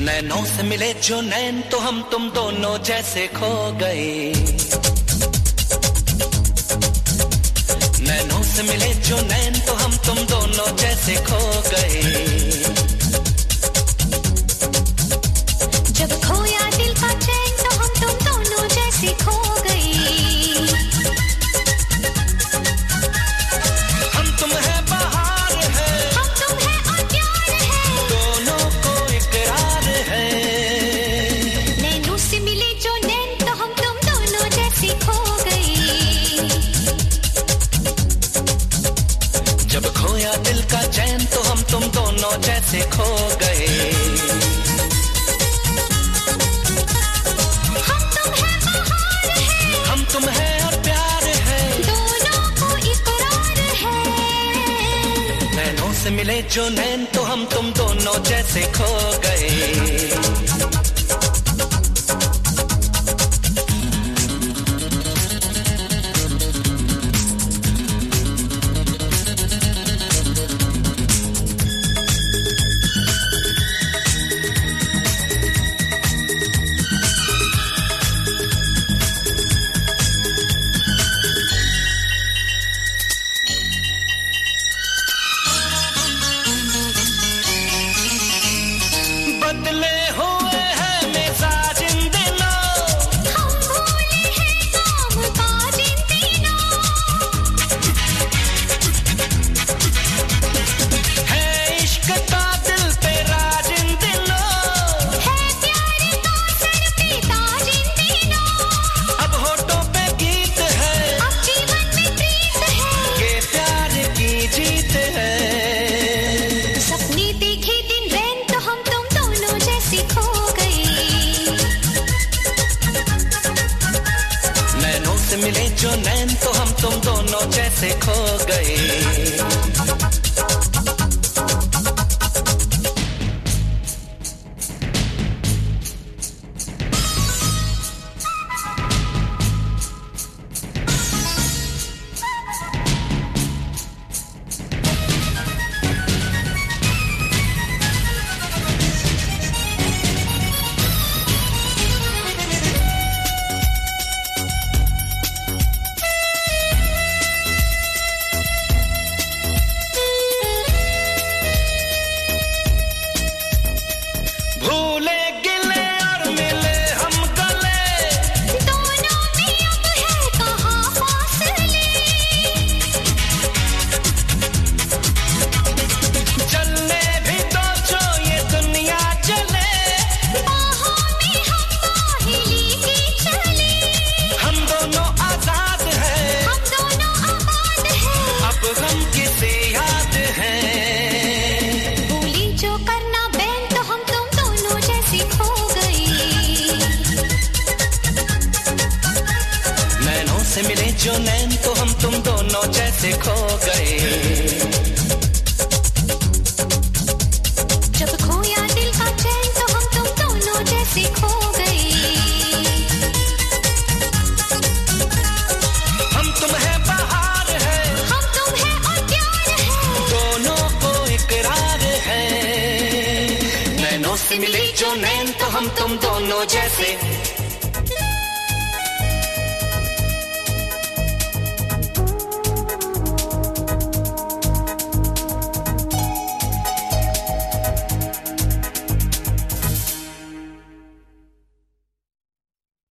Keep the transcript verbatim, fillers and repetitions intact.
नैनों से मिले जो नैन तो हम तुम दोनों जैसे खो गए। नैनों से मिले जो नैन तो हम तुम दोनों जैसे खो गए। जब खोया दिल का चैन तो हम तुम दोनों जैसे खो गए। हम तुम है बहार है, हम तुम है और प्यार है, दोनों को इकरार है। नैनों से मिले जो नैन तो हम तुम दोनों जैसे खो गए। जब खोया दिल का चैन तो हम तुम दोनों जैसे खो गए। हम तुम है बहार है, हम तुम है और प्यार है, दोनों को इकरार है। नैनों से मिले जो नैन तो हम तुम दोनों जैसे खो गए। बदले हुए हैं मिजाज इन दिनों, हम भूले हैं काम काज इन दिनों। है इश्क का दिल पे राज इन दिनों, है प्यार का सर पे ताज इन दिनों। अब होठों पे गीत है, अब जीवन में प्रीत है, ये प्यार की जीत है। सपने देखे दिन रैन तो हम तुम दोनों जैसे खो गए। नैनों से मिले जो नैन तो हम तुम दोनों जैसे खो गए। भूले गिले और मिले हम गले, दोनों में अब है कहाँ फासले। चलने भी तो जो ये दुनिया चले, बाहों में हम बाहें लेके चले। हम दोनों आजाद हैं, हम दोनों आबाद हैं, अब हम किसे याद हैं। भूली जो करना बैन तो हम तुम दोनों जैसे खो गए। नैनों से मिले जो नैन तो हम तुम दोनों जैसे खो गए। जब खोया दिल का चैन तो हम तुम दोनों जैसे खो गए। हम तुम है बहार है, हम तुम है और प्यार है, दोनों को इकरार है। नैनों से मिले जो नैन तो हम तुम दोनों जैसे